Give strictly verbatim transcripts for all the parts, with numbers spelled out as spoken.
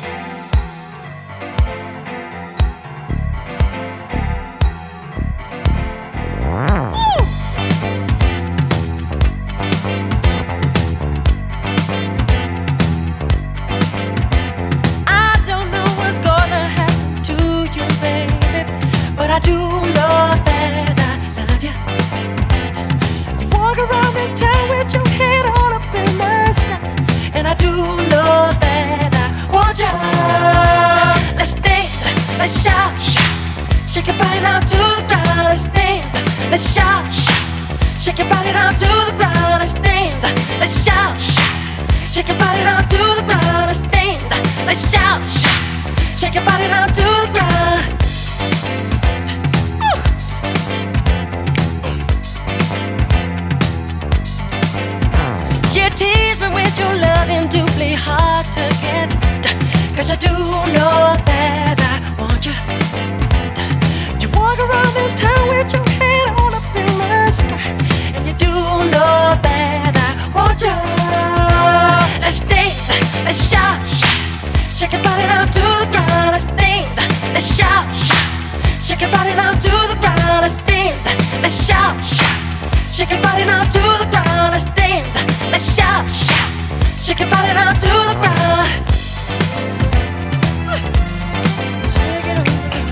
I do know that I love you. You walk around this town with your head all up in the sky, and I do know that I want you. Let's dance, let's shout, shake your body down to the ground. Let's dance, let's shout, shake your body down to the ground. Let's dance, let's shout, shake your body down to the ground. Let's dance, let's shout, shake your body down to the ground. Tease me with your loving, doubly hard to get, 'cause I do know that I want you. You walk around this town with your head all up in the sky, and you do know that I want you. Let's dance, let's shout, shake your body down to the ground. Let's dance, let's shout, shake your body down to the ground. Let's dance, let's shout, shake your body down to the ground. Let's dance, let's shout, shout, shake your body down to the ground. Shake it up.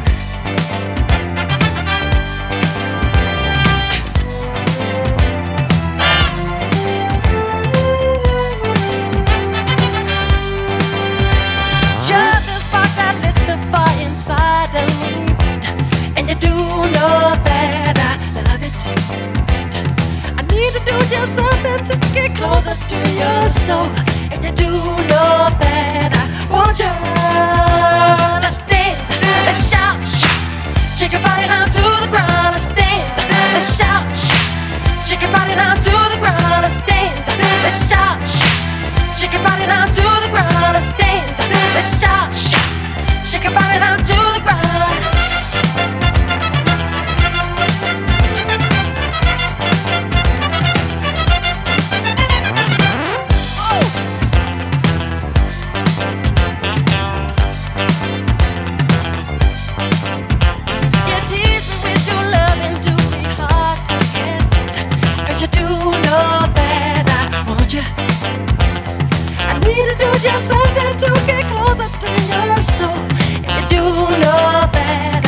You're the spark that lit the fire inside of me, and you do know that I love it. I need to do just something to get closer to your soul, and you do know that I want you. Let's dance, let's shout, shake your body down to the ground. Let's dance, let's shout, shake your body down to the ground. Let's dance, let's shout, shake your body down to the ground. Let's dance, let's shout, shake your body down to the ground. Just something to get closer to your soul, and you do know that